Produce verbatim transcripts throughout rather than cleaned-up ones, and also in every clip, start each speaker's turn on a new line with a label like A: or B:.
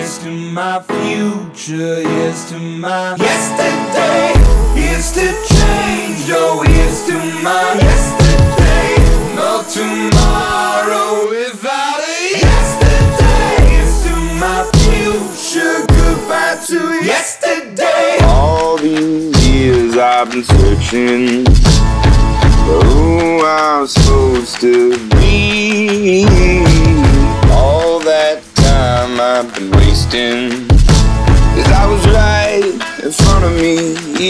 A: here's to my future, here's to my yesterday, here's to change, oh here's to my yesterday, no tomorrow without a yesterday, here's to my future, goodbye to yesterday.
B: All these years I've been searching for who I'm supposed to be. All that time I've been wasting, 'cause I was right in front of me.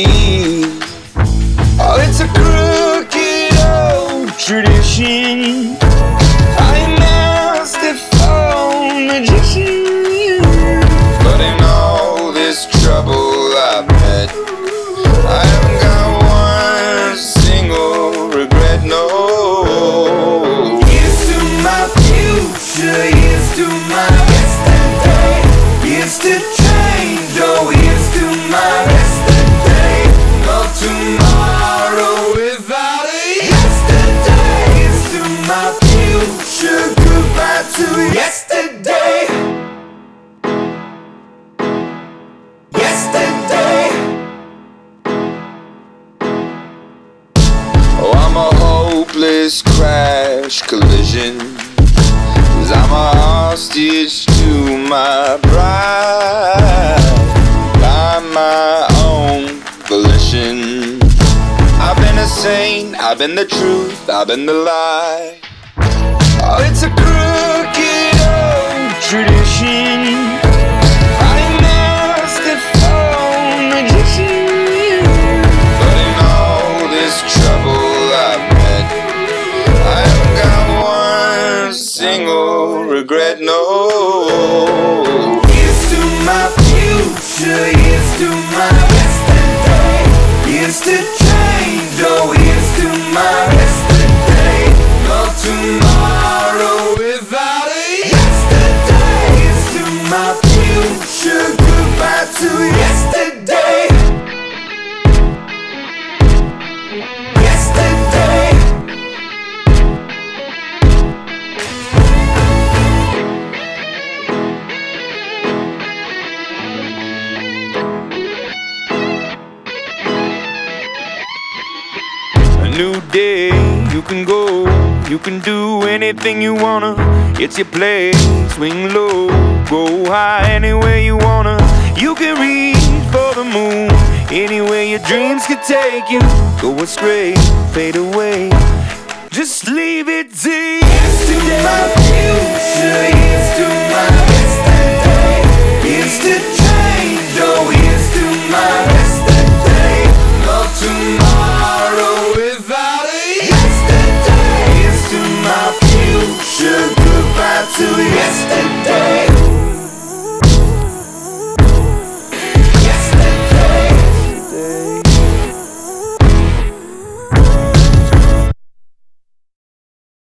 B: Oh, it's a crooked old tradition, I must have found magician. But in all this trouble I've met, I haven't got one single regret, no.
A: Here's to my future, here's to my yesterday, here's to change, oh here's to my yesterday, no tomorrow without a yesterday, here's to my future, goodbye to yesterday. Yesterday.
B: Oh, I'm a hopeless crash collision, 'cause I'm a hostage to my pride, by my own volition. I've been a saint, I've been the truth, I've been the lie. Oh, it's a crooked old tradition, I must have found magician. But in all this trouble I've met, I haven't got one single regret, no.
A: Here's to my future, here's to my yesterday, here's to change, oh here's to my yesterday, no tomorrow without a yesterday, here's to my future, goodbye to yesterday. Yesterday.
C: A new day, you can go, you can do anything you wanna. It's your place, swing low, go high, anywhere you wanna. You can reach for the moon, anywhere your dreams could take you. Go astray, fade away, just leave it to
A: Here's to my future, here's to